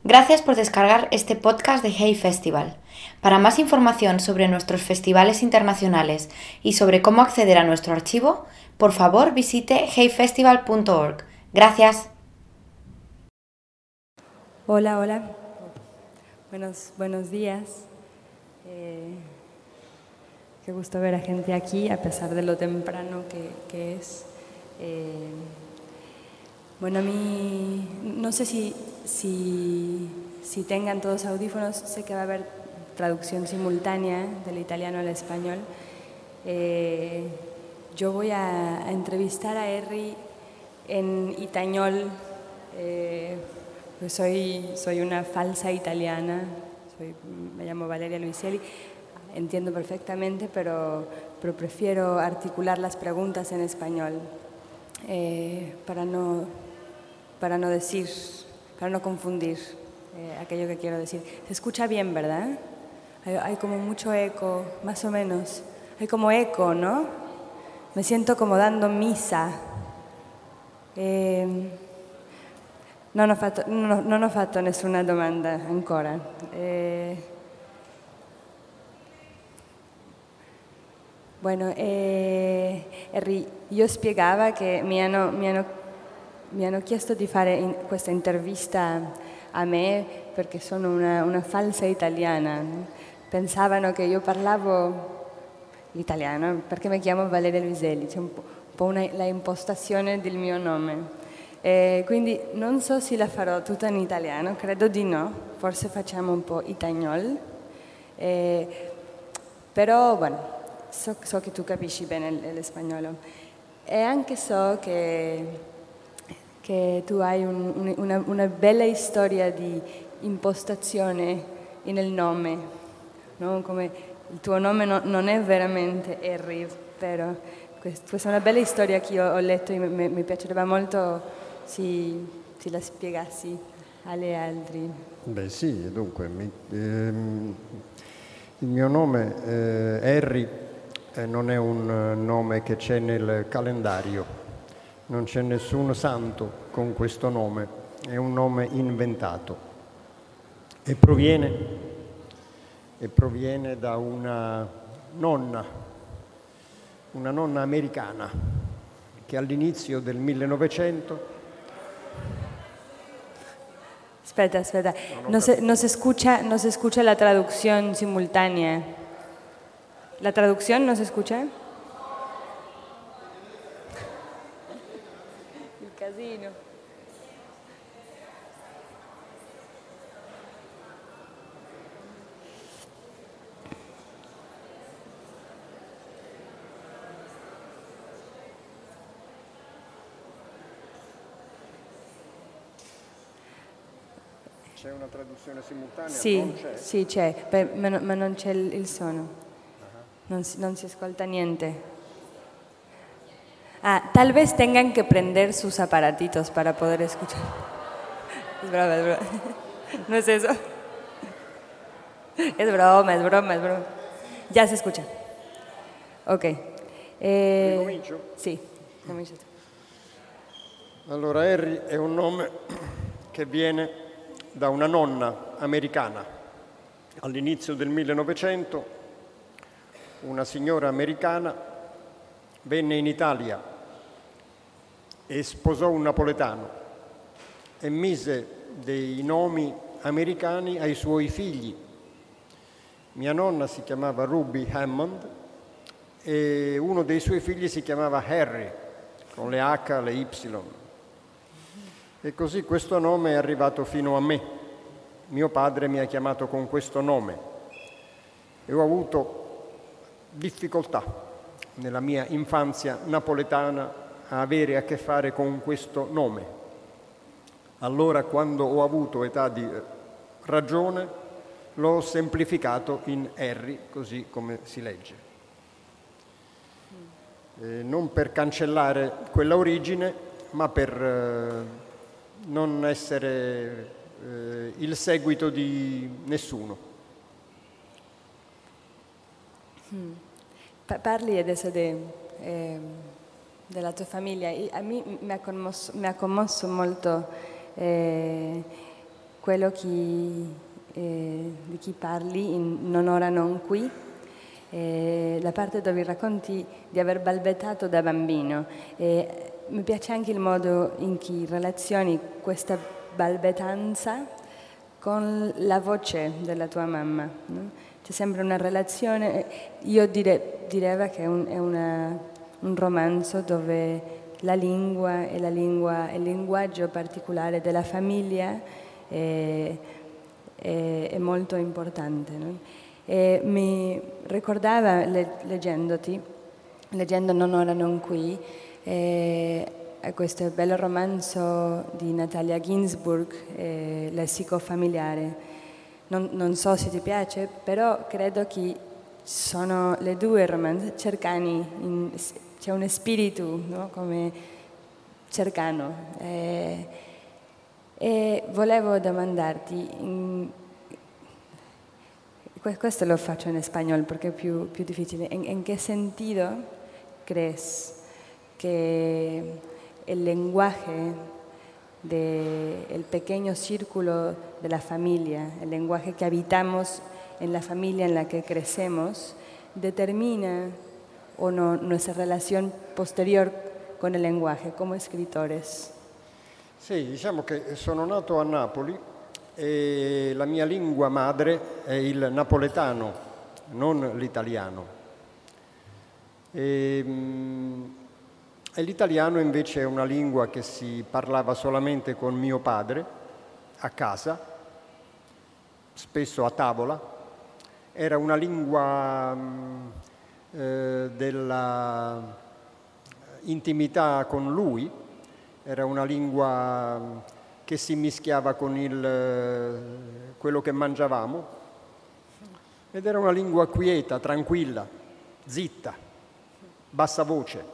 Gracias por descargar este podcast de Hey Festival. Para más información sobre nuestros festivales internacionales y sobre cómo acceder a nuestro archivo, por favor visite heyfestival.org. Gracias. Hola. Buenos días. Qué gusto ver a gente aquí, a pesar de lo temprano que es. Bueno, a mí no sé si tengan todos audífonos, sé que va a haber traducción simultánea del italiano al español. Yo voy a entrevistar a Harry en itañol, pues soy una falsa italiana, me llamo Valeria Luiselli, entiendo perfectamente, pero prefiero articular las preguntas en español para no confundir aquello que quiero decir. Se escucha bien, ¿verdad? Hay como mucho eco, más o menos. Hay como eco, ¿no? Me siento como dando misa. Non ho fatto nessuna domanda ancora. Bueno, Harry, io spiegava che mi hanno chiesto di fare questa intervista a me perché sono una falsa italiana. Pensavano che io parlavo l'italiano perché mi chiamo Valeria Luiselli, c'è un po' la impostazione del mio nome. Quindi non so se la farò tutta in italiano, credo di no, forse facciamo un po' itagnol. Però, bueno, so che tu capisci bene l'espagnolo e anche so che tu hai una bella storia di impostazione nel nome, no? Come il tuo nome non è veramente Harry, però questa è una bella storia che io ho letto e mi piacerebbe molto se la spiegassi agli altri. Beh sì, dunque, il mio nome Harry non è un nome che c'è nel calendario, non c'è nessun santo con questo nome, è un nome inventato e proviene da una nonna americana che all'inizio del 1900... Aspetta, no se escucha la traducción simultánea. ¿La traducción no se escucha? Il casino. C'è una traduzione simultanea? Sì, non c'è? Sì, c'è, ma non c'è il suono. Non si ascolta niente. Tal vez tengan que prender sus aparatitos para poder escuchar. Es broma. No es eso. Es broma. Ya se escucha. Ok. Ricomincio? Sì, comincia tu. Allora, Harry è un nome che viene da una nonna americana. All'inizio del 1900 una signora americana venne in Italia e sposò un napoletano e mise dei nomi americani ai suoi figli. Mia nonna si chiamava Ruby Hammond e uno dei suoi figli si chiamava Harry, con le H, le Y. E così questo nome è arrivato fino a me. Mio padre mi ha chiamato con questo nome e ho avuto difficoltà nella mia infanzia napoletana a avere a che fare con questo nome. Allora, quando ho avuto età di ragione, l'ho semplificato in Harry, così come si legge. Non per cancellare quella origine, ma per non essere il seguito di nessuno. Parli adesso della tua famiglia. A me mi ha commosso molto quello di chi parli in Non ora non qui, la parte dove racconti di aver balbettato da bambino. Mi piace anche il modo in cui relazioni questa balbettanza con la voce della tua mamma, no? C'è sempre una relazione, io direi che è un romanzo dove la lingua e il linguaggio particolare della famiglia è molto importante, no? E mi ricordava, leggendo Non ora non qui, questo bel romanzo di Natalia Ginzburg, Lessico familiare. Non so se ti piace, però credo che sono le due romanzi cercani, c'è uno spirito, no? Come cercano. E volevo domandarti, questo lo faccio in spagnolo perché è più difficile, ¿en qué sentido crees que el lenguaje del pequeño círculo de la familia, el lenguaje que habitamos en la familia en la que crecemos, determina o no nuestra relación posterior con el lenguaje como escritores? Sì, diciamo che sono nato a Napoli e la mia lingua madre è il napoletano, non l'italiano. E l'italiano invece è una lingua che si parlava solamente con mio padre, a casa, spesso a tavola. Era una lingua della intimità con lui, era una lingua che si mischiava con quello che mangiavamo, ed era una lingua quieta, tranquilla, zitta, bassa voce.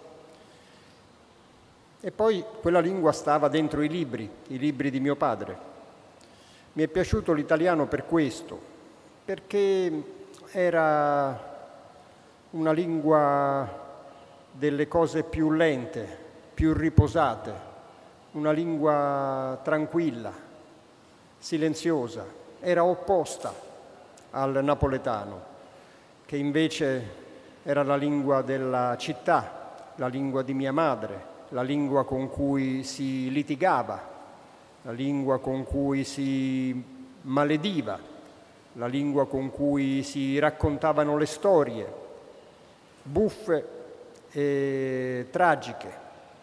E poi quella lingua stava dentro i libri di mio padre. Mi è piaciuto l'italiano per questo, perché era una lingua delle cose più lente, più riposate, una lingua tranquilla, silenziosa. Era opposta al napoletano, che invece era la lingua della città, la lingua di mia madre, la lingua con cui si litigava, la lingua con cui si malediva, la lingua con cui si raccontavano le storie, buffe e tragiche.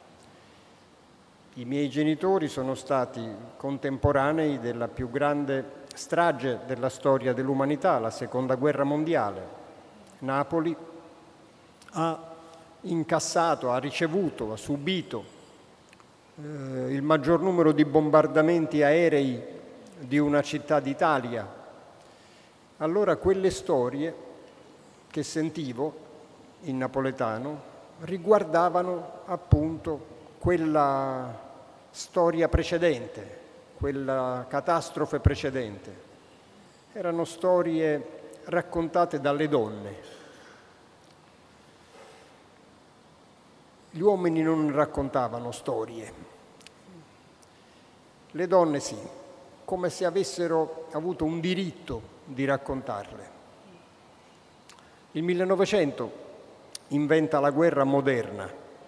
I miei genitori sono stati contemporanei della più grande strage della storia dell'umanità, la Seconda Guerra Mondiale. Napoli ha incassato, ha ricevuto, ha subito il maggior numero di bombardamenti aerei di una città d'Italia. Allora quelle storie che sentivo in napoletano riguardavano appunto quella storia precedente, quella catastrofe precedente. Erano storie raccontate dalle donne. Gli uomini non raccontavano storie, le donne sì, come se avessero avuto un diritto di raccontarle. Il 1900 inventa la guerra moderna.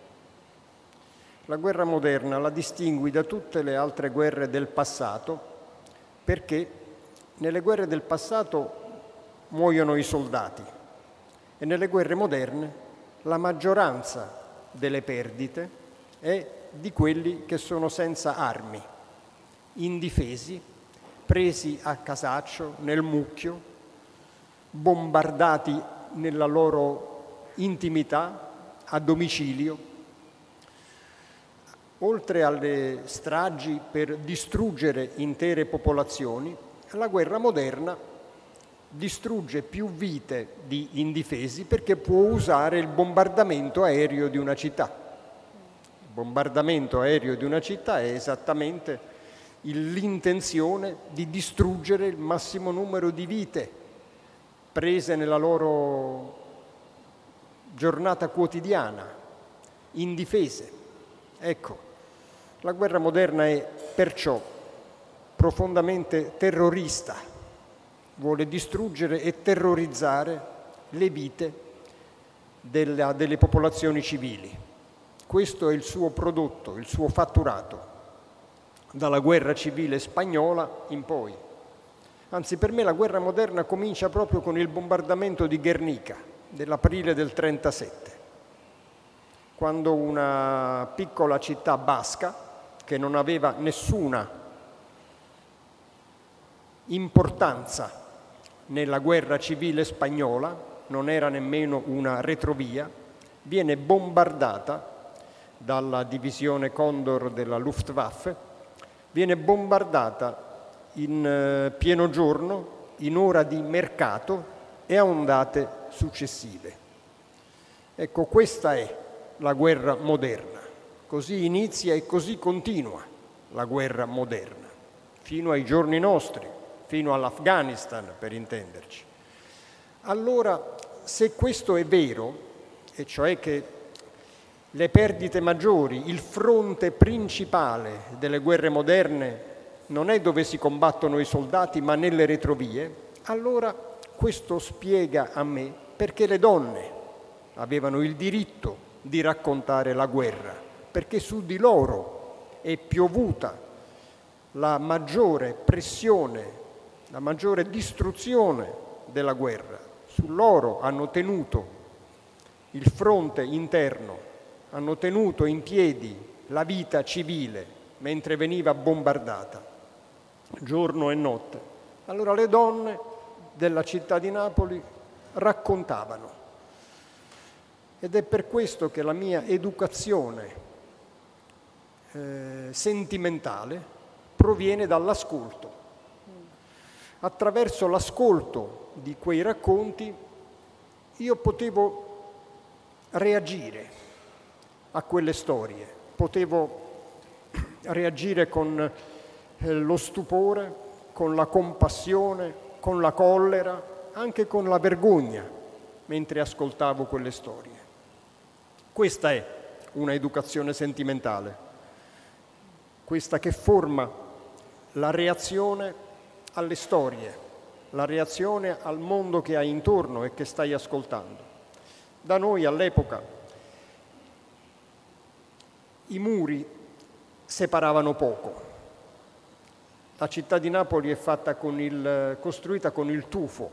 La guerra moderna la distingui da tutte le altre guerre del passato perché nelle guerre del passato muoiono i soldati e nelle guerre moderne la maggioranza delle perdite è di quelli che sono senza armi, indifesi, presi a casaccio, nel mucchio, bombardati nella loro intimità, a domicilio. Oltre alle stragi per distruggere intere popolazioni, la guerra moderna distrugge più vite di indifesi perché può usare il bombardamento aereo di una città. Il bombardamento aereo di una città è esattamente l'intenzione di distruggere il massimo numero di vite prese nella loro giornata quotidiana, indifese. Ecco, la guerra moderna è perciò profondamente terrorista, vuole distruggere e terrorizzare le vite delle popolazioni civili. Questo è il suo prodotto, il suo fatturato, dalla guerra civile spagnola in poi. Anzi, per me la guerra moderna comincia proprio con il bombardamento di Guernica dell'aprile del 1937, quando una piccola città basca, che non aveva nessuna importanza nella guerra civile spagnola, non era nemmeno una retrovia, viene bombardata dalla divisione Condor della Luftwaffe, viene bombardata in pieno giorno, in ora di mercato e a ondate successive. Ecco, questa è la guerra moderna. Così inizia e così continua la guerra moderna, fino ai giorni nostri, fino all'Afghanistan, per intenderci. Allora, se questo è vero, e cioè che le perdite maggiori, il fronte principale delle guerre moderne non è dove si combattono i soldati, ma nelle retrovie, allora questo spiega a me perché le donne avevano il diritto di raccontare la guerra, perché su di loro è piovuta la maggiore pressione, la maggiore distruzione della guerra. Su loro hanno tenuto il fronte interno, hanno tenuto in piedi la vita civile mentre veniva bombardata, giorno e notte. Allora le donne della città di Napoli raccontavano. Ed è per questo che la mia educazione sentimentale proviene dall'ascolto. Attraverso l'ascolto di quei racconti io potevo reagire a quelle storie, potevo reagire con lo stupore, con la compassione, con la collera, anche con la vergogna, mentre ascoltavo quelle storie. Questa è una educazione sentimentale, questa che forma la reazione alle storie, la reazione al mondo che hai intorno e che stai ascoltando. Da noi all'epoca i muri separavano poco. La città di Napoli è costruita con il tufo.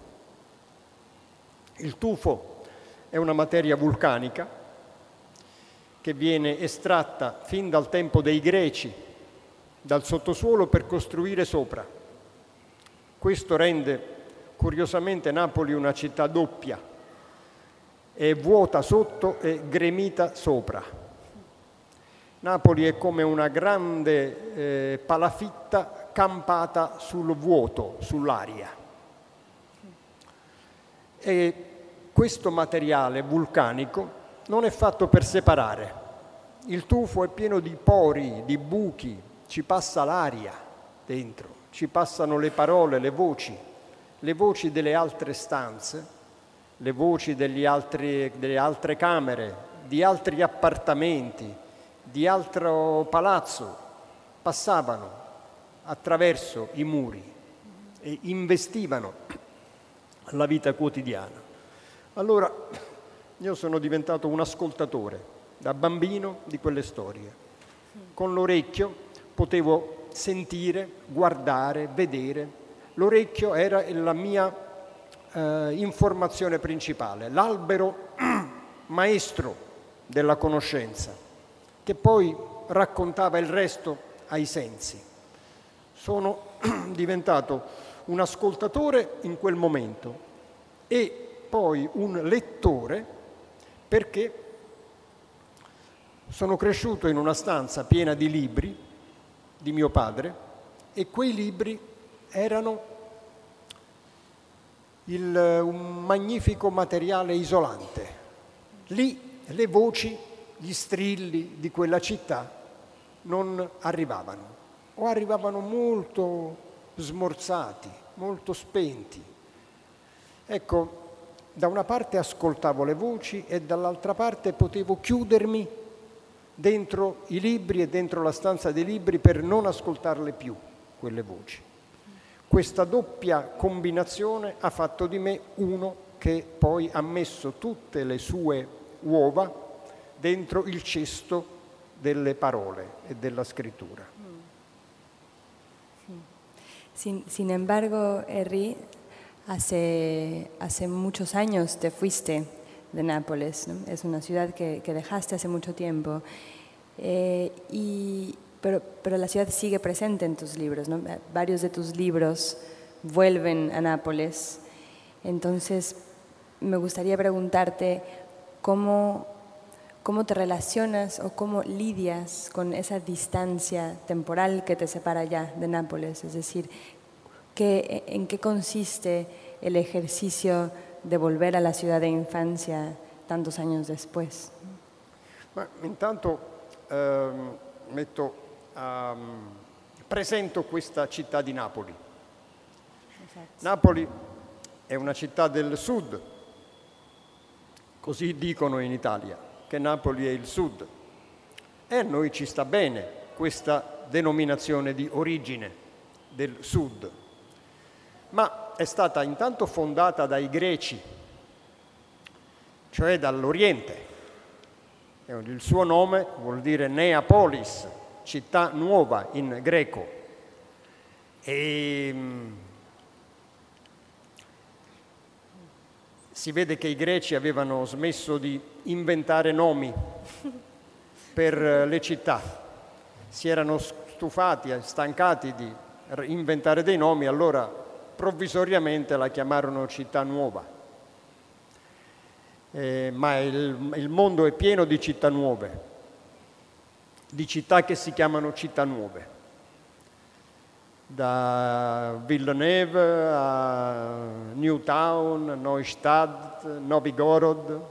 Il tufo è una materia vulcanica che viene estratta fin dal tempo dei Greci, dal sottosuolo per costruire sopra. Questo rende curiosamente Napoli una città doppia, è vuota sotto e gremita sopra. Napoli è come una grande palafitta campata sul vuoto, sull'aria. E questo materiale vulcanico non è fatto per separare. Il tufo è pieno di pori, di buchi, ci passa l'aria dentro, ci passano le parole, le voci delle altre stanze, le voci delle altre camere, di altri appartamenti, di altro palazzo, passavano attraverso i muri e investivano la vita quotidiana. Allora io sono diventato un ascoltatore da bambino di quelle storie. Con l'orecchio potevo sentire, guardare, vedere. L'orecchio era la mia informazione principale, l'albero maestro della conoscenza, che poi raccontava il resto ai sensi. Sono diventato un ascoltatore in quel momento e poi un lettore, perché sono cresciuto in una stanza piena di libri di mio padre e quei libri erano un magnifico materiale isolante. Lì le voci, gli strilli di quella città non arrivavano, o arrivavano molto smorzati, molto spenti. Ecco, da una parte ascoltavo le voci e dall'altra parte potevo chiudermi dentro i libri e dentro la stanza dei libri per non ascoltarle più, quelle voci. Questa doppia combinazione ha fatto di me uno che poi ha messo tutte le sue uova dentro il cesto delle parole e della scrittura. Sin embargo, Henry, hace muchos años te fuiste de Nápoles, ¿no? Es una ciudad que dejaste hace mucho tiempo, pero la ciudad sigue presente en tus libros, ¿no? Varios de tus libros vuelven a Nápoles. Entonces, me gustaría preguntarte cómo te relacionas o cómo lidias con esa distancia temporal que te separa ya de Nápoles. Es decir, ¿en qué consiste el ejercicio de volver a la ciudad de infancia tantos años después? Ma intanto presento questa città di Napoli. Esatto. Napoli è una città del sud, così dicono in Italia, che Napoli è il sud. E a noi ci sta bene questa denominazione di origine del sud. Ma è stata intanto fondata dai greci, cioè dall'Oriente. Il suo nome vuol dire Neapolis, città nuova in greco. E si vede che i greci avevano smesso di inventare nomi per le città. Si erano stufati, stancati di inventare dei nomi, allora provvisoriamente la chiamarono città nuova. Ma il mondo è pieno di città nuove, di città che si chiamano città nuove. Da Villeneuve a Newtown, Neustadt, Novigorod,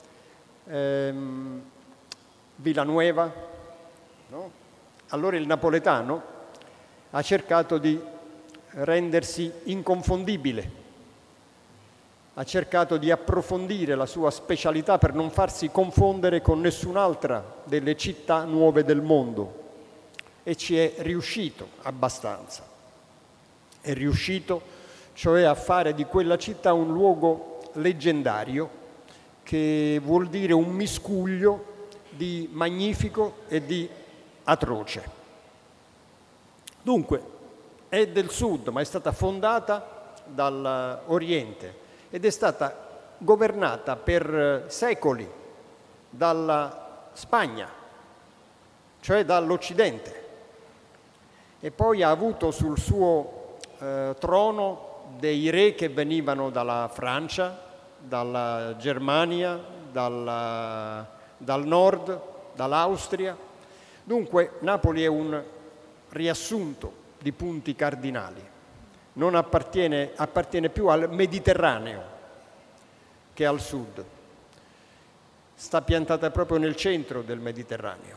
Villanueva. No? Allora il napoletano ha cercato di rendersi inconfondibile, ha cercato di approfondire la sua specialità per non farsi confondere con nessun'altra delle città nuove del mondo, e ci è riuscito abbastanza. È riuscito cioè a fare di quella città un luogo leggendario, che vuol dire un miscuglio di magnifico e di atroce. Dunque, è del sud, ma è stata fondata dall'Oriente ed è stata governata per secoli dalla Spagna, cioè dall'Occidente, e poi ha avuto sul suo trono dei re che venivano dalla Francia, dalla Germania, dal nord, dall'Austria. Dunque Napoli è un riassunto di punti cardinali, non appartiene più al Mediterraneo che al sud, sta piantata proprio nel centro del Mediterraneo,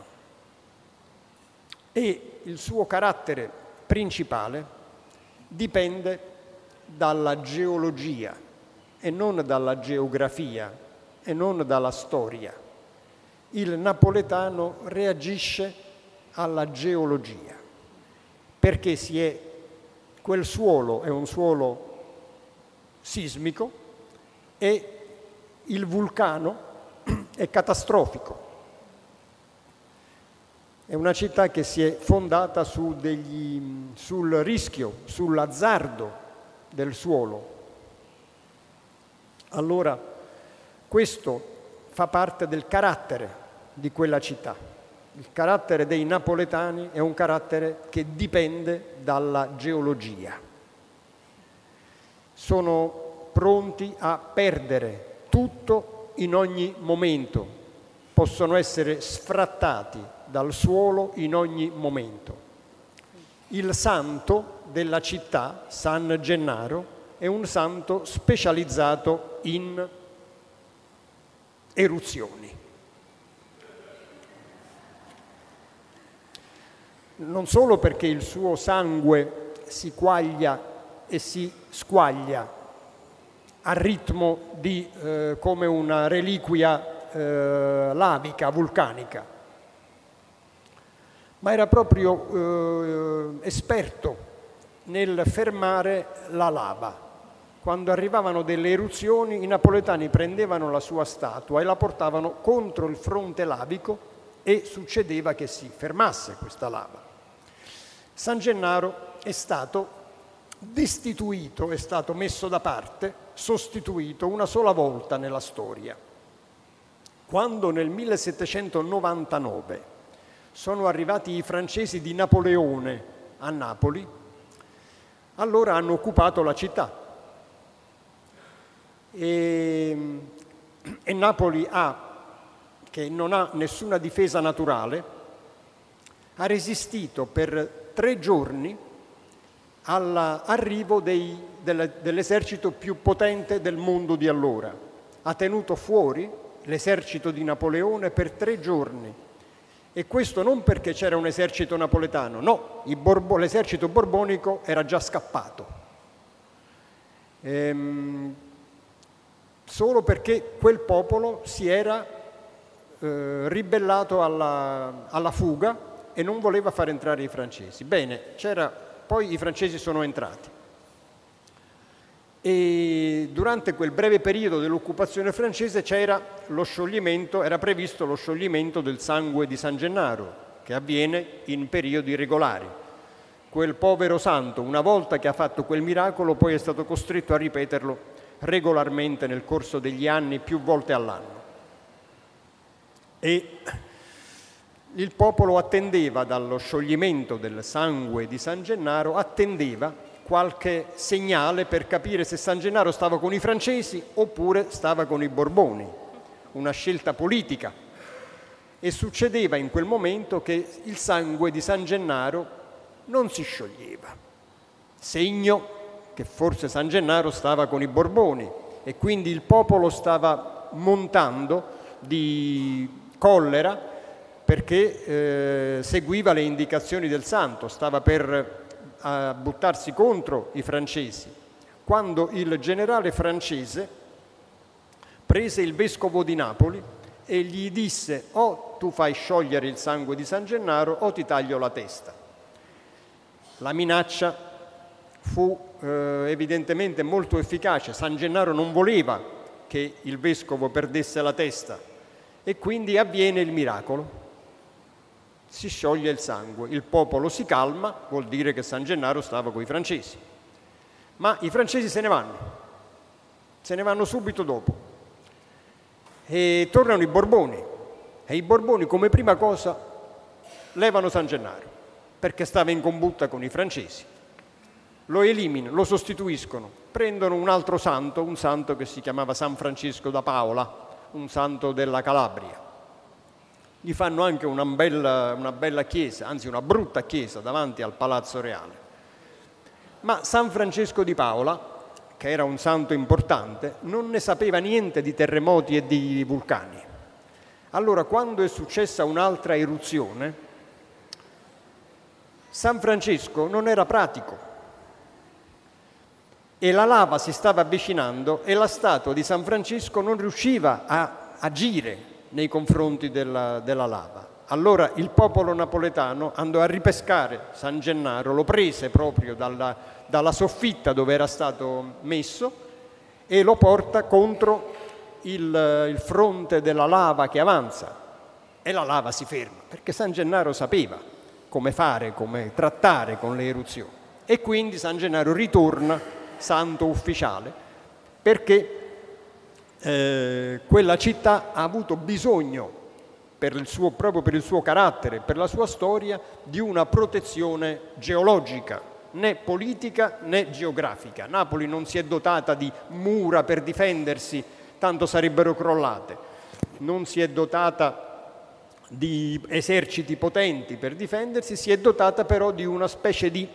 e il suo carattere principale dipende dalla geologia e non dalla geografia e non dalla storia. Il napoletano reagisce alla geologia, perché quel suolo è un suolo sismico e il vulcano è catastrofico. È una città che si è fondata sul rischio, sull'azzardo del suolo. Allora, questo fa parte del carattere di quella città. Il carattere dei napoletani è un carattere che dipende dalla geologia. Sono pronti a perdere tutto in ogni momento, possono essere sfrattati dal suolo in ogni momento. Il santo della città, San Gennaro, è un santo specializzato in eruzioni. Non solo perché il suo sangue si quaglia e si squaglia a ritmo di come una reliquia lavica, vulcanica, ma era proprio esperto nel fermare la lava. Quando arrivavano delle eruzioni, i napoletani prendevano la sua statua e la portavano contro il fronte lavico e succedeva che si fermasse questa lava. San Gennaro è stato destituito, è stato messo da parte, sostituito una sola volta nella storia. Quando nel 1799 sono arrivati i francesi di Napoleone a Napoli, allora hanno occupato la città. E Napoli che non ha nessuna difesa naturale, ha resistito per 3 giorni all'arrivo dell'esercito più potente del mondo di allora. Ha tenuto fuori l'esercito di Napoleone per 3 giorni. E questo non perché c'era un esercito napoletano, no, l'esercito borbonico era già scappato. Solo perché quel popolo si era ribellato alla fuga e non voleva far entrare i francesi. Bene, poi i francesi sono entrati. E durante quel breve periodo dell'occupazione francese era previsto lo scioglimento del sangue di San Gennaro, che avviene in periodi regolari. Quel povero santo, una volta che ha fatto quel miracolo, poi è stato costretto a ripeterlo regolarmente nel corso degli anni, più volte all'anno. E il popolo attendeva, dallo scioglimento del sangue di San Gennaro, attendeva qualche segnale per capire se San Gennaro stava con i francesi oppure stava con i Borboni, una scelta politica. E succedeva in quel momento che il sangue di San Gennaro non si scioglieva, segno che forse San Gennaro stava con i Borboni, e quindi il popolo stava montando di collera perché seguiva le indicazioni del santo, stava per buttarsi contro i francesi, quando il generale francese prese il vescovo di Napoli e gli disse: o tu fai sciogliere il sangue di San Gennaro o ti taglio la testa. La minaccia fu evidentemente molto efficace. San Gennaro non voleva che il vescovo perdesse la testa e quindi avviene il miracolo. Si scioglie il sangue, il popolo si calma, vuol dire che San Gennaro stava con i francesi. Ma i francesi se ne vanno subito dopo. E tornano i Borboni. E i Borboni come prima cosa levano San Gennaro, perché stava in combutta con i francesi. Lo eliminano, lo sostituiscono, prendono un altro santo, un santo che si chiamava San Francesco da Paola, un santo della Calabria. Gli fanno anche una bella chiesa, anzi una brutta chiesa davanti al Palazzo Reale. Ma San Francesco di Paola, che era un santo importante, non ne sapeva niente di terremoti e di vulcani. Allora, quando è successa un'altra eruzione, San Francesco non era pratico e la lava si stava avvicinando e la statua di San Francesco non riusciva a agire nei confronti della lava. Allora il popolo napoletano andò a ripescare San Gennaro, lo prese proprio dalla soffitta dove era stato messo e lo porta contro il fronte della lava che avanza, e la lava si ferma, perché San Gennaro sapeva come fare, come trattare con le eruzioni. E quindi San Gennaro ritorna santo ufficiale, perché quella città ha avuto bisogno, proprio per il suo carattere, per la sua storia, di una protezione geologica, né politica né geografica. Napoli non si è dotata di mura per difendersi, tanto sarebbero crollate. Non si è dotata di eserciti potenti per difendersi, si è dotata però di una specie di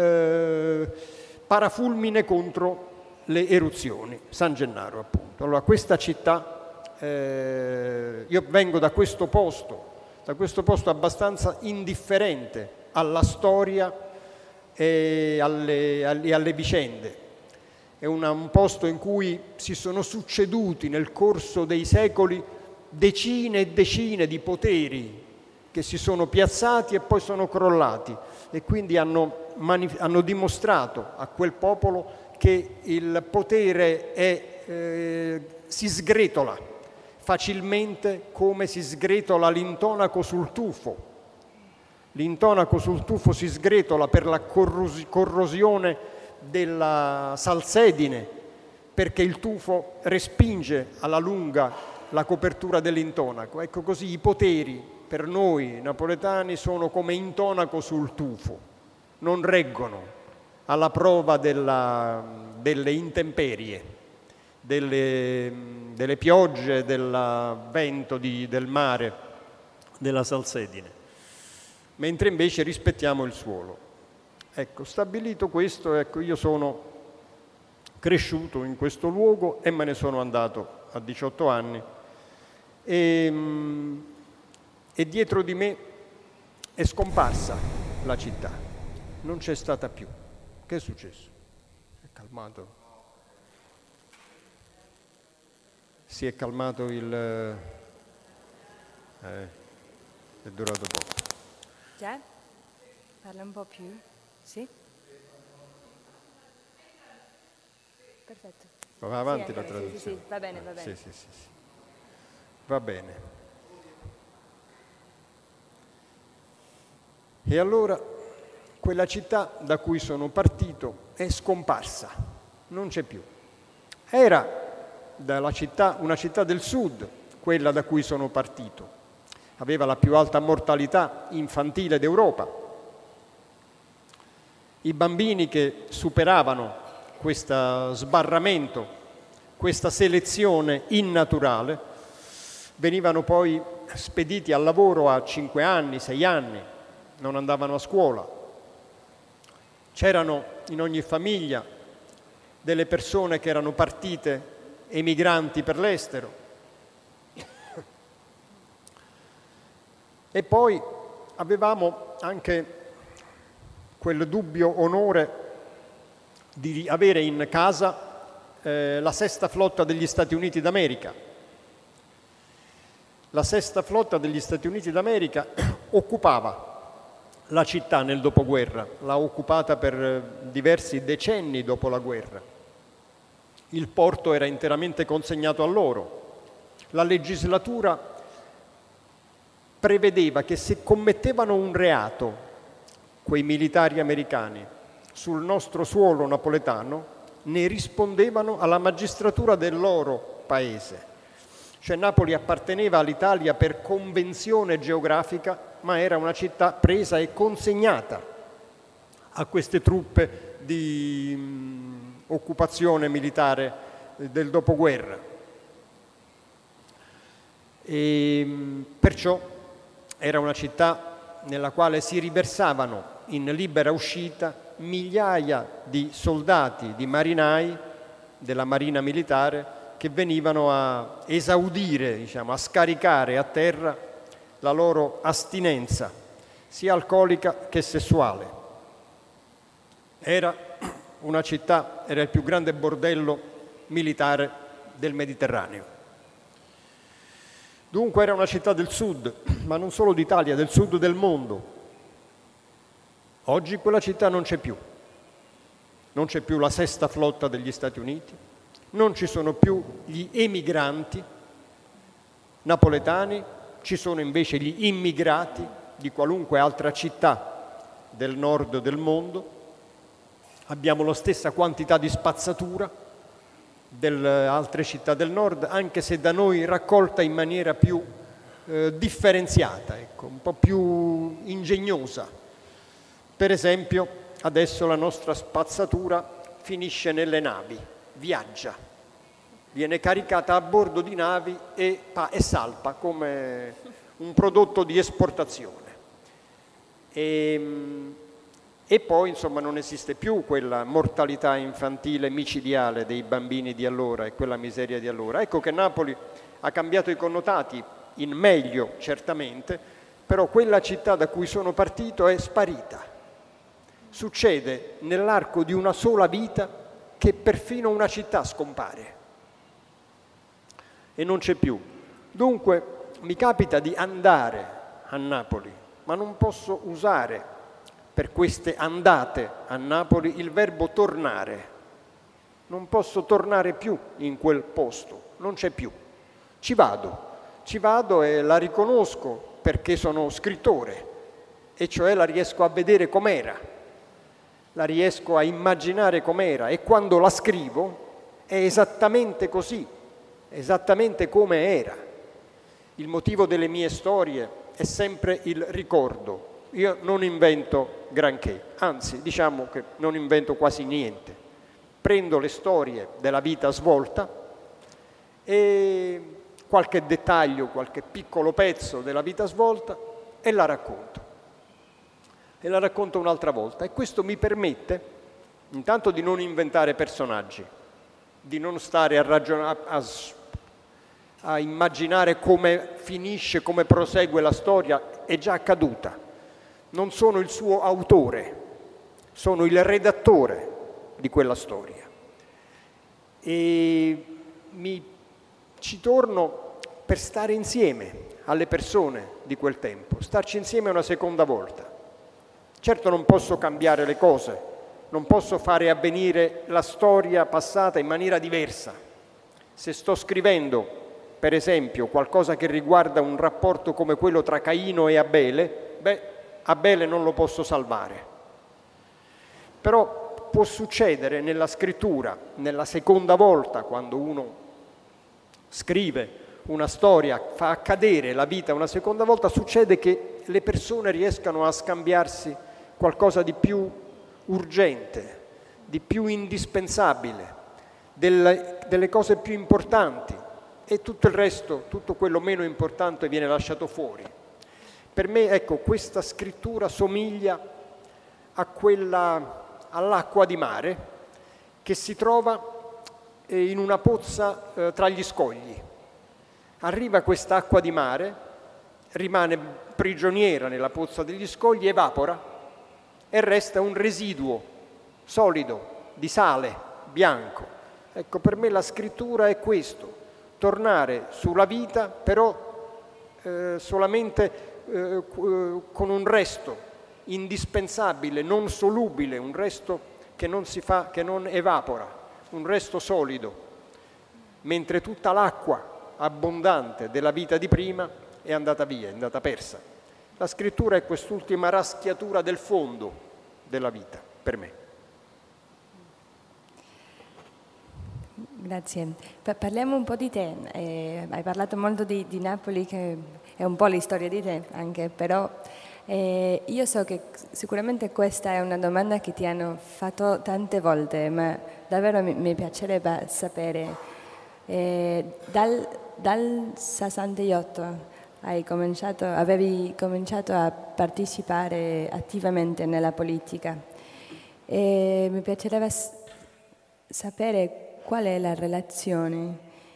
parafulmine contro le eruzioni, San Gennaro appunto. Allora questa città, io vengo da questo posto abbastanza indifferente alla storia e alle vicende. È un posto in cui si sono succeduti nel corso dei secoli decine e decine di poteri che si sono piazzati e poi sono crollati. e quindi hanno dimostrato a quel popolo che il potere si sgretola facilmente come si sgretola l'intonaco sul tufo. L'intonaco sul tufo si sgretola per la corrosione della salsedine, perché il tufo respinge alla lunga la copertura dell'intonaco. Ecco, così i poteri per noi napoletani sono come intonaco sul tufo, non reggono alla prova delle intemperie, delle piogge, del vento, del mare, della salsedine, mentre invece rispettiamo il suolo. Ecco, stabilito questo, ecco, io sono cresciuto in questo luogo e me ne sono andato a 18 anni e dietro di me è scomparsa la città, non c'è stata più. Che è successo? È calmato? Si è calmato è durato poco. Già? Parla un po' più? Sì? Perfetto. Va avanti sì, la traduzione? Sì, va bene. Sì. Va bene. E allora quella città da cui sono partito è scomparsa, non c'è più. Era una città del sud, quella da cui sono partito. Aveva la più alta mortalità infantile d'Europa. I bambini che superavano questo sbarramento, questa selezione innaturale, venivano poi spediti al lavoro a 5 anni, 6 anni, non andavano a scuola. C'erano in ogni famiglia delle persone che erano partite emigranti per l'estero. E poi avevamo anche quel dubbio onore di avere in casa la sesta flotta degli Stati Uniti d'America. La sesta flotta degli Stati Uniti d'America occupava la città nel dopoguerra, l'ha occupata per diversi decenni dopo la guerra. Il porto era interamente consegnato a loro. La legislatura prevedeva che se commettevano un reato quei militari americani sul nostro suolo napoletano, ne rispondevano alla magistratura del loro paese. Cioè Napoli apparteneva all'Italia per convenzione geografica, ma era una città presa e consegnata a queste truppe di occupazione militare del dopoguerra. E perciò era una città nella quale si riversavano in libera uscita migliaia di soldati, di marinai della Marina Militare che venivano a esaudire, diciamo, a scaricare a terra la loro astinenza, sia alcolica che sessuale. Era una città, era il più grande bordello militare del Mediterraneo. Dunque era una città del sud, ma non solo d'Italia, del sud del mondo. Oggi quella città non c'è più. Non c'è più la sesta flotta degli Stati Uniti, non ci sono più gli emigranti napoletani, ci sono invece gli immigrati di qualunque altra città del nord del mondo. Abbiamo la stessa quantità di spazzatura delle altre città del nord, anche se da noi raccolta in maniera più differenziata, ecco, un po' più ingegnosa. Per esempio, adesso la nostra spazzatura finisce nelle navi, viaggia, viene caricata a bordo di navi e salpa come un prodotto di esportazione. E poi, insomma, non esiste più quella mortalità infantile micidiale dei bambini di allora e quella miseria di allora. Ecco che Napoli ha cambiato i connotati, in meglio certamente, però quella città da cui sono partito è sparita. Succede nell'arco di una sola vita che perfino una città scompare e non c'è più. Dunque mi capita di andare a Napoli, ma non posso usare per queste andate a Napoli il verbo tornare. Non posso tornare più in quel posto, non c'è più. Ci vado e la riconosco perché sono scrittore, e cioè la riesco a vedere com'era, la riesco a immaginare com'era, e quando la scrivo è esattamente così, esattamente come era. Il motivo delle mie storie è sempre il ricordo. Io non invento granché, anzi diciamo che non invento quasi niente. Prendo le storie della vita svolta e qualche dettaglio, qualche piccolo pezzo della vita svolta e la racconto. E la racconto un'altra volta, e questo mi permette intanto di non inventare personaggi, di non stare a ragionare, a immaginare come finisce, come prosegue la storia, è già accaduta. Non sono il suo autore, sono il redattore di quella storia. E ci torno per stare insieme alle persone di quel tempo, starci insieme una seconda volta. Certo non posso cambiare le cose, non posso fare avvenire la storia passata in maniera diversa. Se sto scrivendo, per esempio, qualcosa che riguarda un rapporto come quello tra Caino e Abele, Abele non lo posso salvare. Però può succedere nella scrittura, nella seconda volta, quando uno scrive una storia, fa accadere la vita una seconda volta, succede che le persone riescano a scambiarsi qualcosa di più urgente, di più indispensabile, delle cose più importanti, e tutto il resto, tutto quello meno importante viene lasciato fuori. Per me, ecco, questa scrittura somiglia all'acqua di mare che si trova in una pozza tra gli scogli. Arriva quest'acqua di mare, rimane prigioniera nella pozza degli scogli, evapora e resta un residuo solido di sale bianco. Ecco, per me la scrittura è questo, tornare sulla vita, però solamente con un resto indispensabile, non solubile, un resto che non evapora, un resto solido, mentre tutta l'acqua abbondante della vita di prima è andata via, è andata persa. La scrittura è quest'ultima raschiatura del fondo della vita, per me. Grazie. Parliamo un po' di te. Hai parlato molto di Napoli, che è un po' la storia di te anche, però io so che sicuramente questa è una domanda che ti hanno fatto tante volte, ma davvero mi piacerebbe sapere, dal 68 avevi cominciato a partecipare attivamente nella politica, e mi piacerebbe sapere qual è la relazione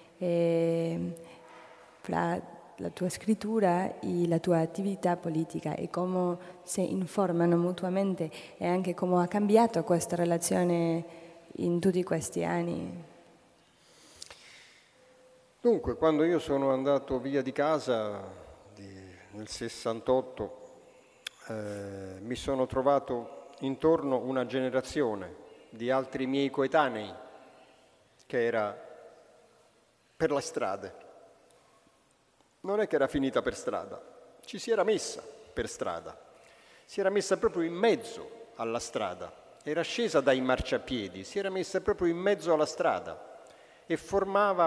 fra la tua scrittura e la tua attività politica, e come si informano mutuamente, e anche come ha cambiato questa relazione in tutti questi anni. Dunque, quando io sono andato via di casa nel 68, mi sono trovato intorno una generazione di altri miei coetanei che era per le strade. Non è che era finita per strada, ci si era messa per strada, si era messa proprio in mezzo alla strada, era scesa dai marciapiedi, si era messa proprio in mezzo alla strada e formava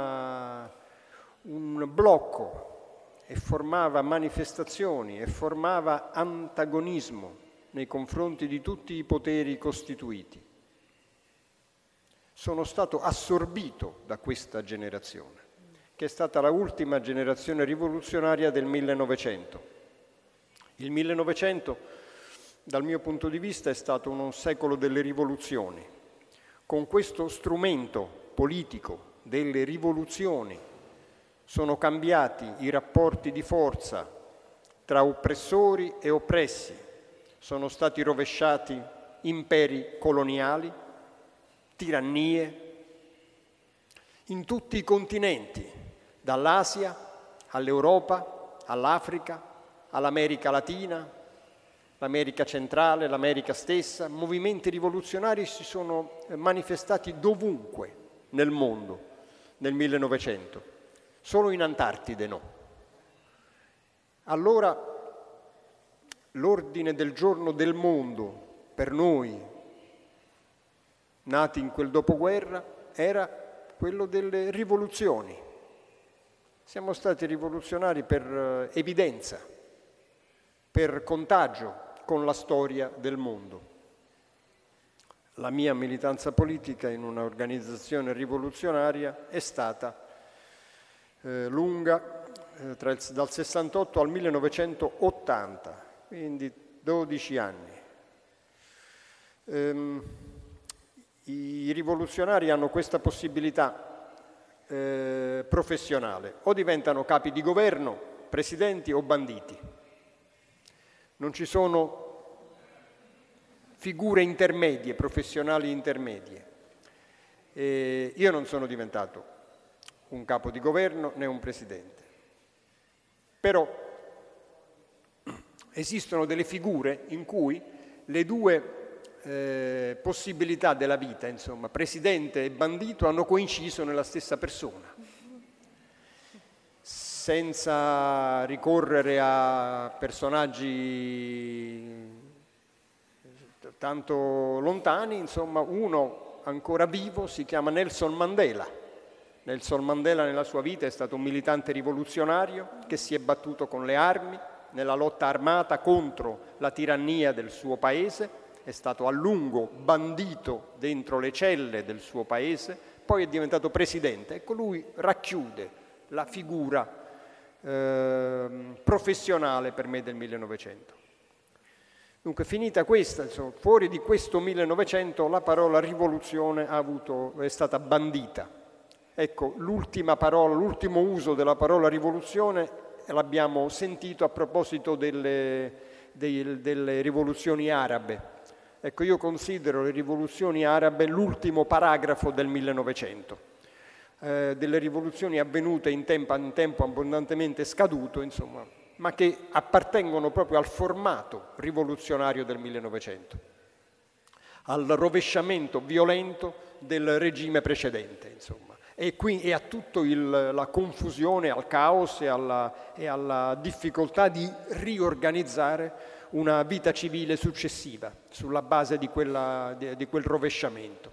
un blocco, e formava manifestazioni, e formava antagonismo nei confronti di tutti i poteri costituiti. Sono stato assorbito da questa generazione, che è stata la ultima generazione rivoluzionaria del 1900. Il 1900, dal mio punto di vista, è stato un secolo delle rivoluzioni. Con questo strumento politico delle rivoluzioni sono cambiati i rapporti di forza tra oppressori e oppressi, sono stati rovesciati imperi coloniali, tirannie, in tutti i continenti, dall'Asia all'Europa, all'Africa, all'America Latina, l'America centrale, l'America stessa. Movimenti rivoluzionari si sono manifestati dovunque nel mondo nel 1900, solo in Antartide no. Allora l'ordine del giorno del mondo per noi, nati in quel dopoguerra, era quello delle rivoluzioni. Siamo stati rivoluzionari per evidenza, per contagio con la storia del mondo. La mia militanza politica in un'organizzazione rivoluzionaria è stata lunga, dal 68 al 1980, quindi 12 anni. I rivoluzionari hanno questa possibilità professionale: o diventano capi di governo, presidenti o banditi. Non ci sono figure intermedie, professionali intermedie. Io non sono diventato un capo di governo né un presidente, però esistono delle figure in cui le due possibilità della vita, insomma, presidente e bandito, hanno coinciso nella stessa persona, senza ricorrere a personaggi tanto lontani. Insomma, uno ancora vivo si chiama Nelson Mandela. Nelson Mandela nella sua vita è stato un militante rivoluzionario che si è battuto con le armi nella lotta armata contro la tirannia del suo paese. È stato a lungo bandito dentro le celle del suo paese, poi è diventato presidente. Ecco, lui racchiude la figura professionale per me del 1900. Dunque, finita questa, insomma, fuori di questo 1900 la parola rivoluzione è stata bandita. Ecco, l'ultima parola, l'ultimo uso della parola rivoluzione l'abbiamo sentito a proposito delle rivoluzioni arabe. Ecco, io considero le rivoluzioni arabe l'ultimo paragrafo del 1900, delle rivoluzioni avvenute in tempo abbondantemente scaduto, insomma, ma che appartengono proprio al formato rivoluzionario del 1900, al rovesciamento violento del regime precedente, insomma, e a tutta la confusione, al caos e alla difficoltà di riorganizzare una vita civile successiva sulla base di quel rovesciamento.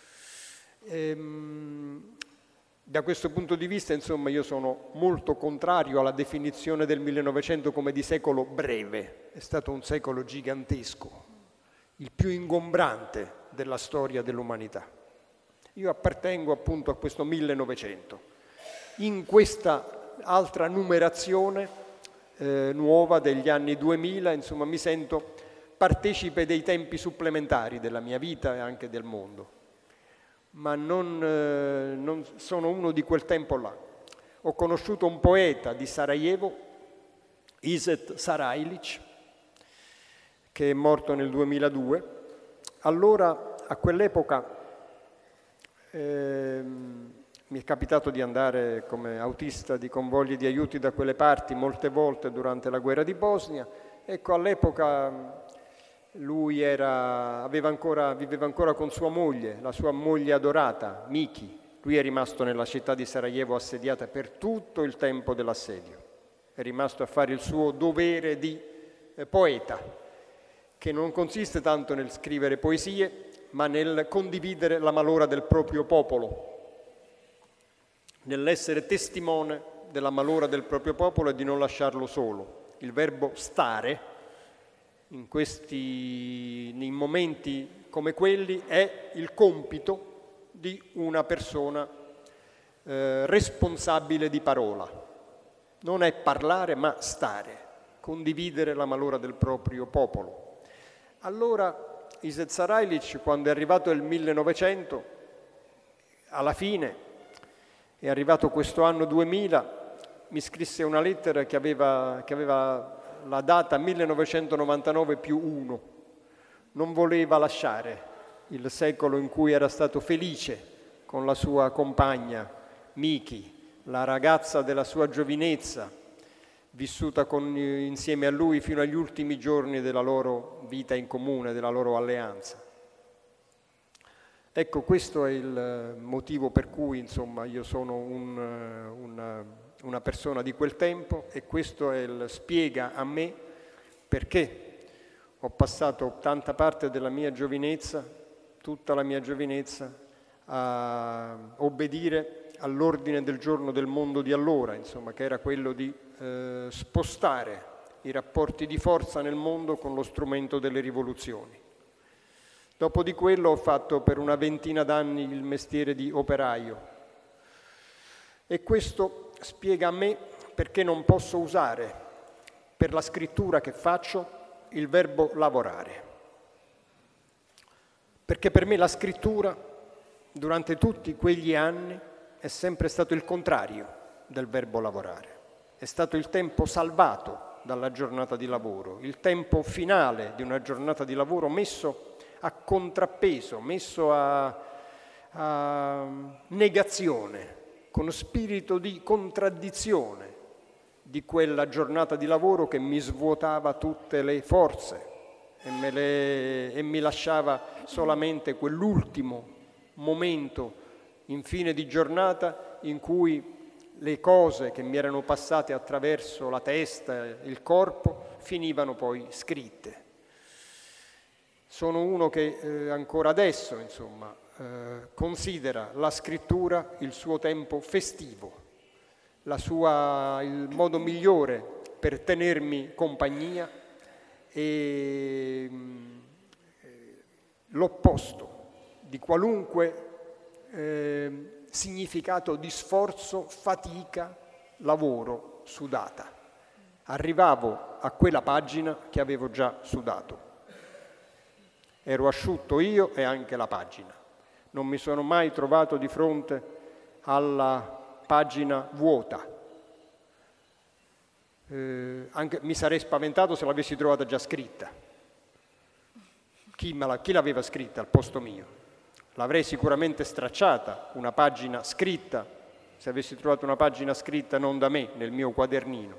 Da questo punto di vista, insomma, io sono molto contrario alla definizione del 1900 come di secolo breve. È stato un secolo gigantesco, il più ingombrante della storia dell'umanità. Io appartengo appunto a questo 1900. In questa altra numerazione nuova degli anni 2000, insomma, mi sento partecipe dei tempi supplementari della mia vita e anche del mondo, ma non sono uno di quel tempo là. Ho conosciuto un poeta di Sarajevo, Izet Sarajlić, che è morto nel 2002. Allora, a quell'epoca mi è capitato di andare come autista di convogli di aiuti da quelle parti molte volte durante la guerra di Bosnia. Ecco, all'epoca lui viveva ancora con sua moglie, la sua moglie adorata, Miki. Lui è rimasto nella città di Sarajevo assediata per tutto il tempo dell'assedio. È rimasto a fare il suo dovere di poeta, che non consiste tanto nel scrivere poesie, ma nel condividere la malora del proprio popolo, nell'essere testimone della malora del proprio popolo e di non lasciarlo solo. Il verbo stare, in momenti come quelli, è il compito di una persona responsabile di parola. Non è parlare, ma stare, condividere la malora del proprio popolo. Allora, Izet Sarajlić, quando è arrivato il 1900, alla fine, è arrivato questo anno 2000, mi scrisse una lettera che aveva la data 1999+1. Non voleva lasciare il secolo in cui era stato felice con la sua compagna Miki, la ragazza della sua giovinezza, vissuta insieme a lui fino agli ultimi giorni della loro vita in comune, della loro alleanza. Ecco, questo è il motivo per cui, insomma, io sono una persona di quel tempo, e questo spiega a me perché ho passato tanta parte della mia giovinezza, tutta la mia giovinezza, a obbedire all'ordine del giorno del mondo di allora, insomma, che era quello di spostare i rapporti di forza nel mondo con lo strumento delle rivoluzioni. Dopo di quello ho fatto per una ventina d'anni il mestiere di operaio, e questo spiega a me perché non posso usare per la scrittura che faccio il verbo lavorare. Perché per me la scrittura, durante tutti quegli anni, è sempre stato il contrario del verbo lavorare. È stato il tempo salvato dalla giornata di lavoro, il tempo finale di una giornata di lavoro messo a contrappeso, messo a negazione, con spirito di contraddizione di quella giornata di lavoro che mi svuotava tutte le forze e mi lasciava solamente quell'ultimo momento in fine di giornata in cui le cose che mi erano passate attraverso la testa, il corpo, finivano poi scritte. Sono uno che ancora adesso, insomma, considera la scrittura il suo tempo festivo, il modo migliore per tenermi compagnia e l'opposto di qualunque significato di sforzo, fatica, lavoro, sudata. Arrivavo a quella pagina che avevo già sudato. Ero asciutto io e anche la pagina. Non mi sono mai trovato di fronte alla pagina vuota. Anche mi sarei spaventato se l'avessi trovata già scritta. Chi l'aveva scritta al posto mio? L'avrei sicuramente stracciata, una pagina scritta, se avessi trovato una pagina scritta non da me, nel mio quadernino.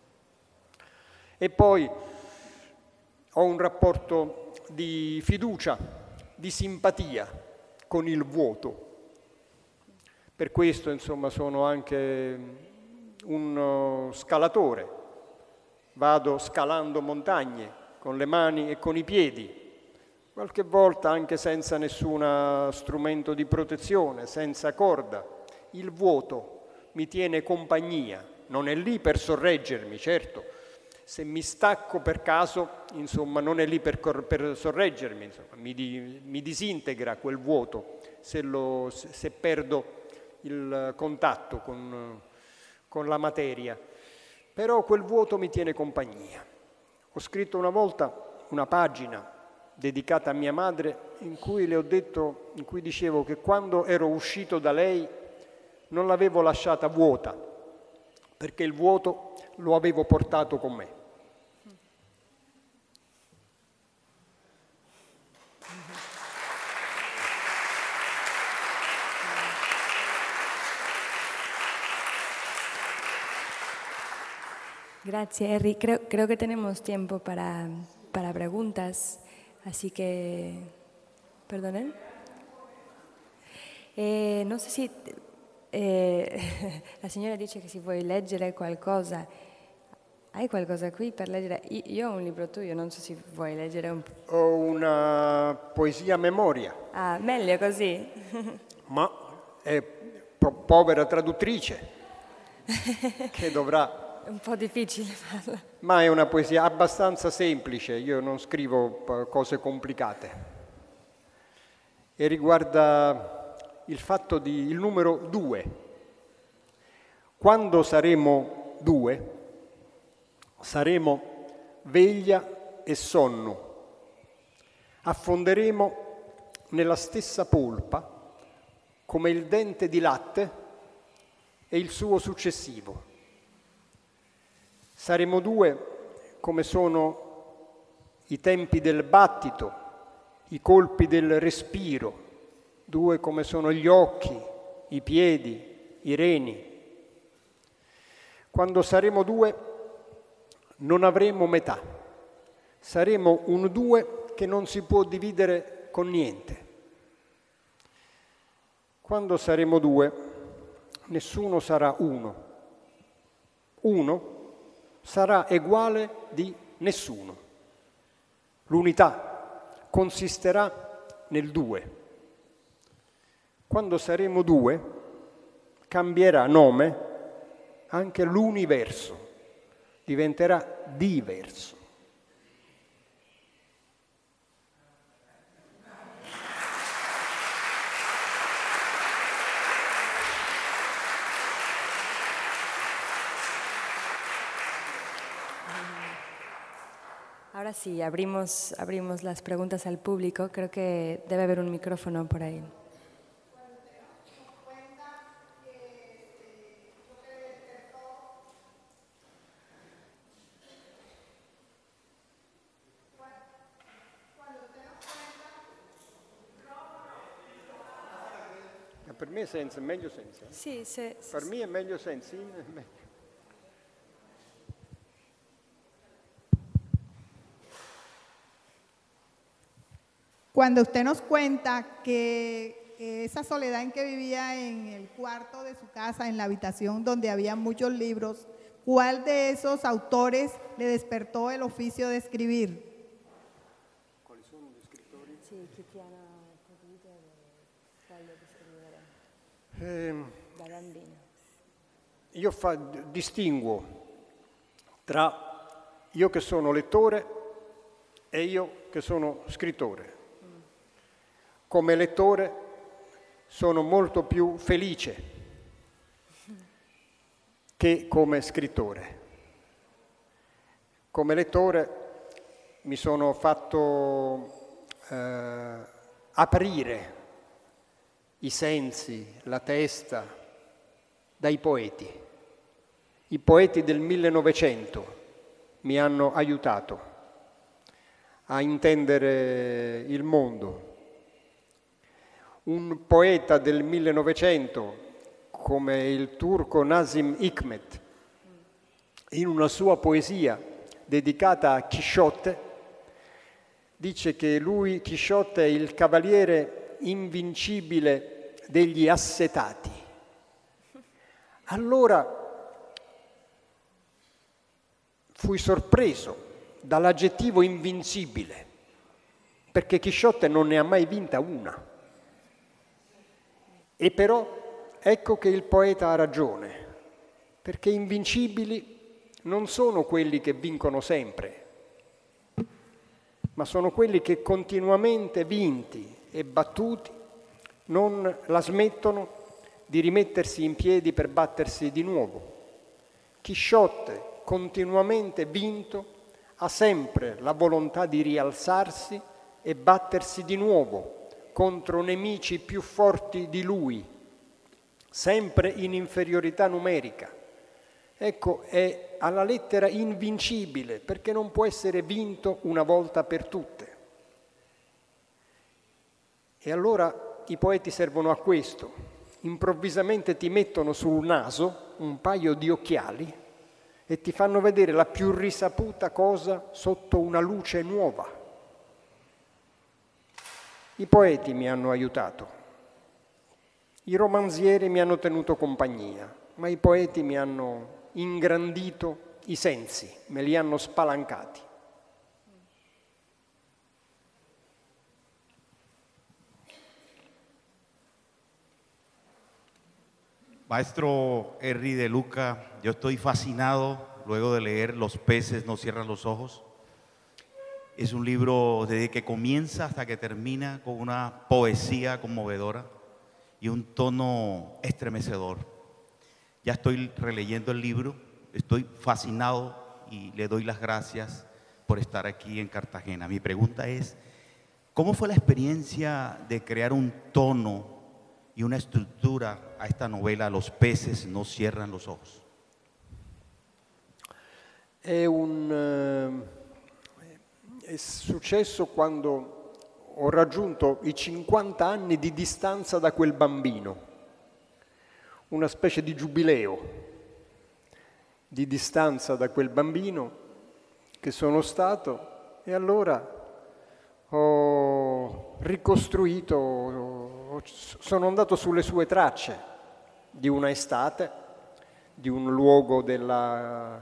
E poi ho un rapporto di fiducia, di simpatia con il vuoto. Per questo, insomma, sono anche uno scalatore. Vado scalando montagne con le mani e con i piedi, qualche volta anche senza nessun strumento di protezione, senza corda. Il vuoto mi tiene compagnia, non è lì per sorreggermi, certo. Se mi stacco per caso, insomma, non è lì per sorreggermi, insomma, mi disintegra quel vuoto se perdo il contatto con la materia. Però quel vuoto mi tiene compagnia. Ho scritto una volta una pagina dedicata a mia madre in cui dicevo che quando ero uscito da lei non l'avevo lasciata vuota, perché il vuoto lo avevo portato con me. Gracias, Henry. Creo que tenemos tiempo para preguntas, así que, perdonen. Non so se la signora dice che si vuoi leggere qualcosa. Hai qualcosa qui per leggere? Io ho un libro tuo, non so se vuoi leggere un po'. Ho una poesia a memoria. Ah, meglio così. Ma è povera traduttrice che dovrà... È un po' difficile farla. Ma è una poesia abbastanza semplice, io non scrivo cose complicate. E riguarda il numero 2. Quando saremo 2, saremo veglia e sonno. Affonderemo nella stessa polpa come il dente di latte e il suo successivo. Saremo 2 come sono i tempi del battito, i colpi del respiro, 2 come sono gli occhi, i piedi, i reni. Quando saremo 2 non avremo metà. Saremo un due che non si può dividere con niente. Quando saremo due, nessuno sarà uno. Uno sarà uguale di nessuno. L'unità consisterà nel due. Quando saremo due, cambierà nome anche l'universo, diventerà diverso. Ahora sí, abrimos las preguntas al público. Creo que debe haber un micrófono por ahí. Per me senza, meglio senza. Sí, Per me è meglio senza. Cuando usted nos cuenta que esa soledad en que vivía en el cuarto de su casa, en la habitación donde había muchos libros, ¿cuál de esos autores le despertó el oficio de escribir? ¿Cuáles son los escritores? Sí, chi ti hanno colpito voglia di scrivere da bambino. Io distinguo tra io che sono lettore e io che sono scrittore. Come lettore sono molto più felice che come scrittore. Come lettore mi sono fatto aprire i sensi, la testa dai poeti. I poeti del 1900 mi hanno aiutato a intendere il mondo. Un poeta del 1900 come il turco Nazım Hikmet, in una sua poesia dedicata a Chisciotte, dice che lui, Chisciotte, è il cavaliere invincibile degli assetati. Allora fui sorpreso dall'aggettivo invincibile, perché Chisciotte non ne ha mai vinta una. E però ecco che il poeta ha ragione, perché invincibili non sono quelli che vincono sempre, ma sono quelli che continuamente vinti e battuti non la smettono di rimettersi in piedi per battersi di nuovo. Chisciotte, continuamente vinto, ha sempre la volontà di rialzarsi e battersi di nuovo contro nemici più forti di lui, sempre in inferiorità numerica. Ecco, è alla lettera invincibile, perché non può essere vinto una volta per tutte. E allora i poeti servono a questo. Improvvisamente ti mettono sul naso un paio di occhiali e ti fanno vedere la più risaputa cosa sotto una luce nuova. I poeti mi hanno aiutato, i romanzieri mi hanno tenuto compagnia, ma i poeti mi hanno ingrandito i sensi, me li hanno spalancati. Maestro Henry de Luca, yo estoy fascinado luego de leer Los peces no cierran los ojos. Es un libro desde que comienza hasta que termina con una poesía conmovedora y un tono estremecedor. Ya estoy releyendo el libro, estoy fascinado y le doy las gracias por estar aquí en Cartagena. Mi pregunta es, ¿cómo fue la experiencia de crear un tono y una estructura a esta novela Los peces no cierran los ojos? È successo quando ho raggiunto i 50 anni di distanza da quel bambino, una specie di giubileo di distanza da quel bambino che sono stato, e allora ho ricostruito, sono andato sulle sue tracce di una estate, di un luogo del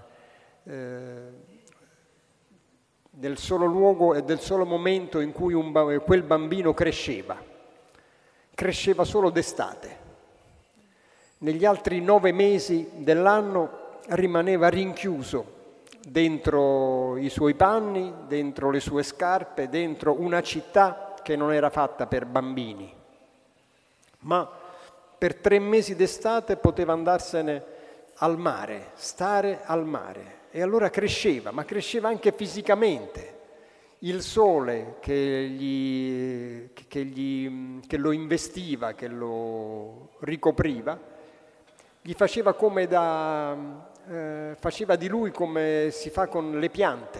solo luogo e del solo momento in cui quel bambino cresceva solo d'estate. Negli altri 9 mesi dell'anno rimaneva rinchiuso dentro i suoi panni, dentro le sue scarpe, dentro una città che non era fatta per bambini. Ma per 3 mesi d'estate poteva andarsene al mare, stare al mare. E allora cresceva, ma cresceva anche fisicamente. Il sole che lo investiva, che lo ricopriva, gli faceva faceva di lui come si fa con le piante,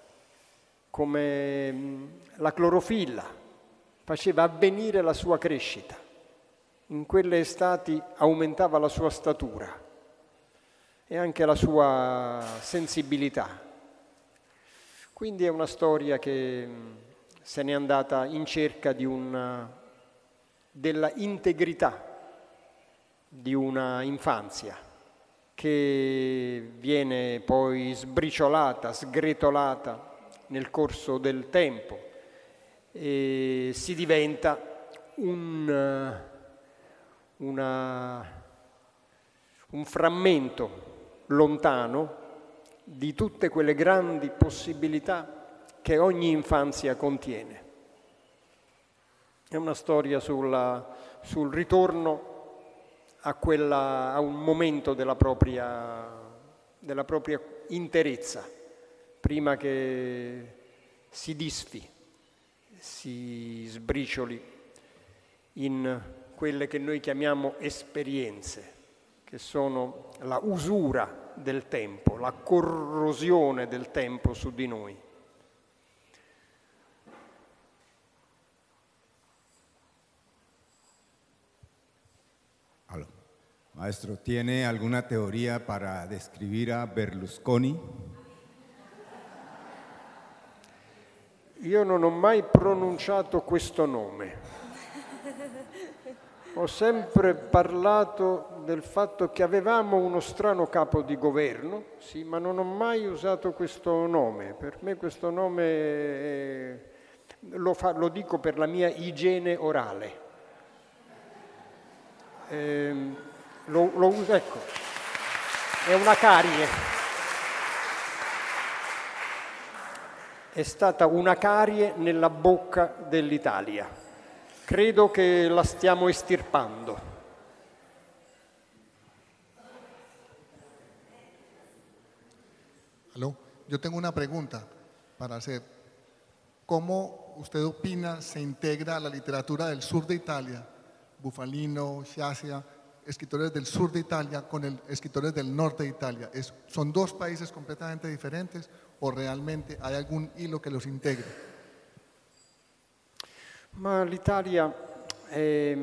come la clorofilla, faceva avvenire la sua crescita. In quelle estati aumentava la sua statura e anche la sua sensibilità. Quindi è una storia che se n'è andata in cerca della integrità di una infanzia che viene poi sbriciolata, sgretolata nel corso del tempo e si diventa un frammento lontano di tutte quelle grandi possibilità che ogni infanzia contiene. È una storia sul ritorno a un momento della propria interezza, prima che si disfi, si sbricioli in quelle che noi chiamiamo esperienze, che sono la usura del tempo, la corrosione del tempo su di noi. Allora, maestro, ¿tiene alguna teoría para describir a Berlusconi? Io non ho mai pronunciato questo nome. Ho sempre parlato del fatto che avevamo uno strano capo di governo, sì, ma non ho mai usato questo nome. Per me questo nome lo dico per la mia igiene orale. Lo uso, ecco, è una carie. È stata una carie nella bocca dell'Italia. Credo che la stiamo estirpando. Aló, yo tengo una pregunta para hacer. ¿Cómo usted opina se integra la literatura del sur de Italia, Bufalino, Sciascia, escritores del sur de Italia con escritores del norte de Italia? ¿Son 2 países completamente diferentes o realmente hay algún hilo que los integre? Ma l'Italia è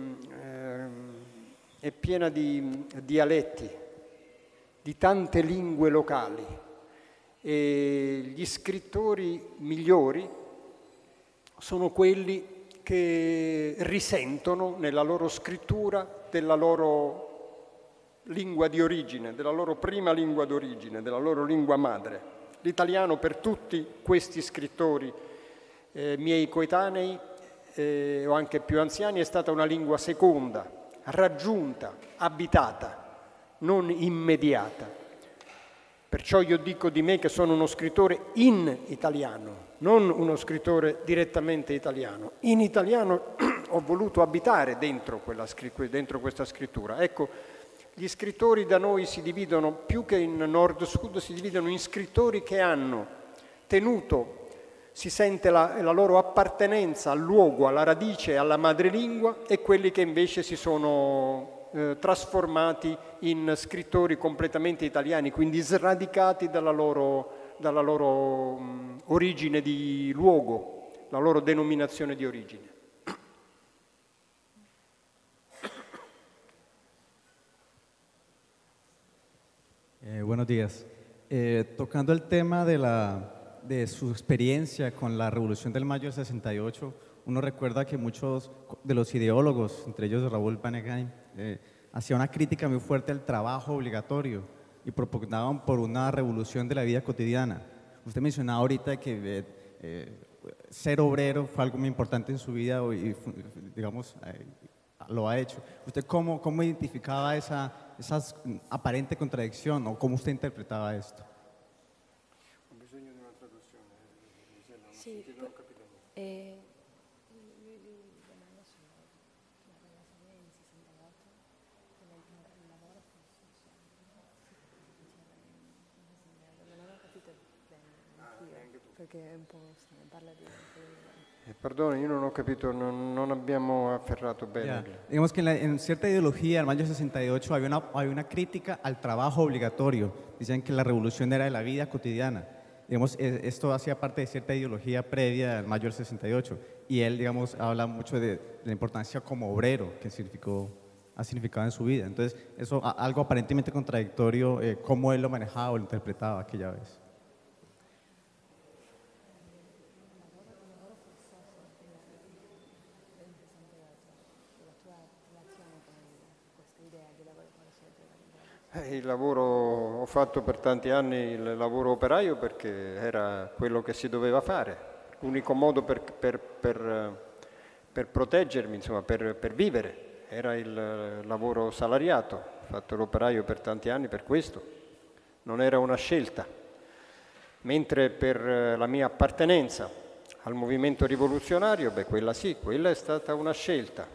piena di dialetti, di tante lingue locali e gli scrittori migliori sono quelli che risentono nella loro scrittura della loro lingua di origine, della loro prima lingua d'origine, della loro lingua madre. L'italiano per tutti questi scrittori miei coetanei o anche più anziani è stata una lingua seconda, raggiunta, abitata, non immediata. Perciò io dico di me che sono uno scrittore in italiano, non uno scrittore direttamente italiano. In italiano ho voluto abitare dentro questa scrittura. Ecco, gli scrittori da noi si dividono, più che in nord-sud, si dividono in scrittori che hanno tenuto, si sente la loro appartenenza al luogo, alla radice, alla madrelingua, e quelli che invece si sono trasformati in scrittori completamente italiani, quindi sradicati dalla loro origine di luogo, la loro denominazione di origine. Buenos días. Tocando el tema de su experiencia con la Revolución del Mayo del 68, uno recuerda que muchos de los ideólogos, entre ellos Raúl Vanegain, hacían una crítica muy fuerte al trabajo obligatorio y propugnaban por una revolución de la vida cotidiana. Usted mencionaba ahorita que ser obrero fue algo muy importante en su vida y, digamos, lo ha hecho. ¿Usted cómo identificaba esa aparente contradicción o cómo usted interpretaba esto? Sí, perché è un po' strano, parla di... Perdone, io non ho capito, non abbiamo afferrato bene. Digamos que en cierta ideología, en mayo 68, había una crítica al trabajo obligatorio. Dicen que la revolución era de la vida cotidiana. Digamos, esto hacía parte de cierta ideología previa al mayo del 68. Y él, digamos, habla mucho de la importancia como obrero que ha significado en su vida. Entonces, eso algo aparentemente contradictorio, cómo él lo manejaba o lo interpretaba aquella vez. Il lavoro, ho fatto per tanti anni il lavoro operaio perché era quello che si doveva fare, l'unico modo per proteggermi, insomma, per vivere, era il lavoro salariato. Ho fatto l'operaio per tanti anni per questo, non era una scelta. Mentre per la mia appartenenza al movimento rivoluzionario, quella sì, quella è stata una scelta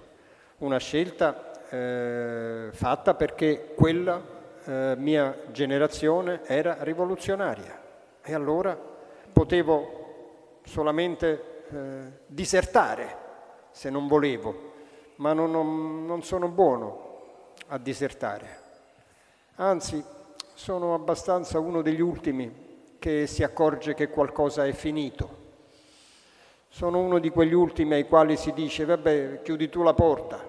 fatta perché quella mia generazione era rivoluzionaria e allora potevo solamente disertare se non volevo, ma non sono buono a disertare, anzi sono abbastanza uno degli ultimi che si accorge che qualcosa è finito, sono uno di quegli ultimi ai quali si dice vabbè, chiudi tu la porta.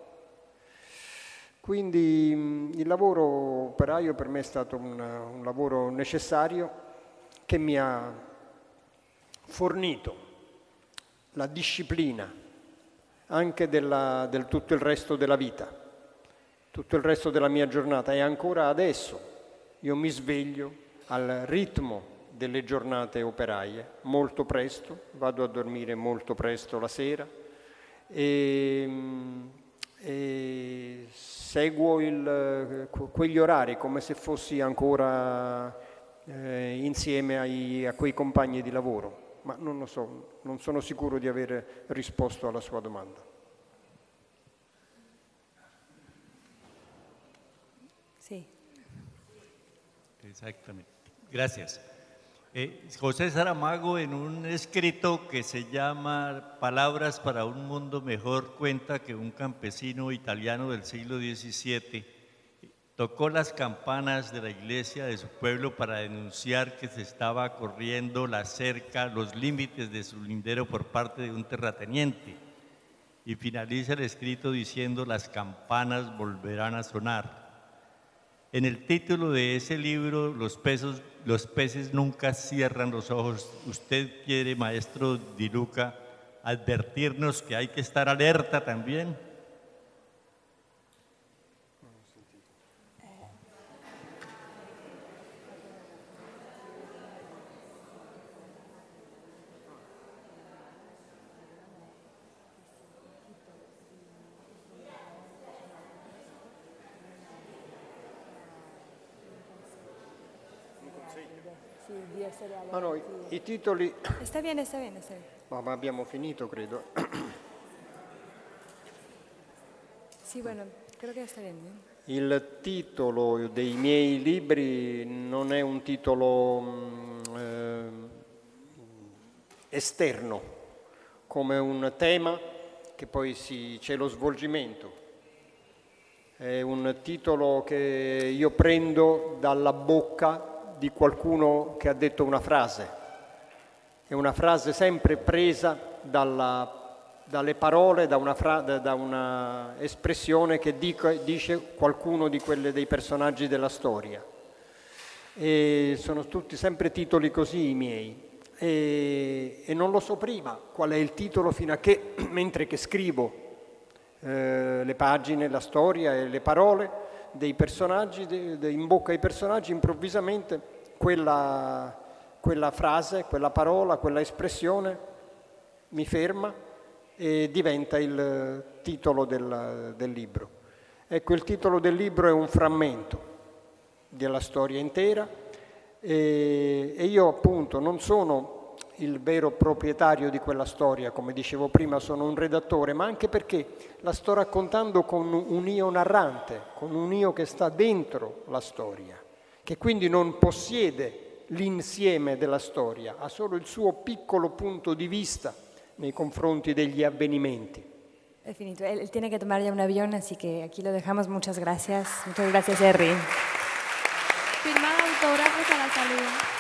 Quindi il lavoro operaio per me è stato un lavoro necessario che mi ha fornito la disciplina anche del tutto il resto della vita, tutto il resto della mia giornata e ancora adesso io mi sveglio al ritmo delle giornate operaie molto presto, vado a dormire molto presto la sera e seguo quegli orari come se fossi ancora insieme a quei compagni di lavoro, ma non lo so, non sono sicuro di aver risposto alla sua domanda. Sì. Exactamente. Gracias. José Saramago, en un escrito que se llama Palabras para un mundo mejor, cuenta que un campesino italiano del siglo XVII tocó las campanas de la iglesia de su pueblo para denunciar que se estaba corriendo la cerca, los límites de su lindero por parte de un terrateniente. Y finaliza el escrito diciendo: las campanas volverán a sonar. En el título de ese libro, los peces nunca cierran los ojos. ¿Usted quiere, maestro Di Luca, advertirnos que hay que estar alerta también? Ma no, i titoli... Sta bene. Ma abbiamo finito, credo. Sì, bueno, credo che sta bene. Il titolo dei miei libri non è un titolo esterno, come un tema che poi c'è lo svolgimento. È un titolo che io prendo dalla bocca di qualcuno che ha detto una frase. È una frase sempre presa dalle parole, da una espressione che dice qualcuno dei personaggi della storia. e sono tutti sempre titoli così i miei. E non lo so prima qual è il titolo fino a che, mentre che scrivo le pagine, la storia e le parole dei personaggi, in bocca ai personaggi, improvvisamente quella frase, quella parola, quella espressione mi ferma e diventa il titolo del libro. Ecco, il titolo del libro è un frammento della storia intera e io appunto non sono il vero proprietario di quella storia, come dicevo prima, sono un redattore, ma anche perché la sto raccontando con un io narrante, con un io che sta dentro la storia, che quindi non possiede l'insieme della storia, ha solo il suo piccolo punto di vista nei confronti degli avvenimenti. È finito, él tiene que tomar ya un avión, así que aquí lo dejamos. Muchas gracias, Henry. Firmado autógrafos a la salida.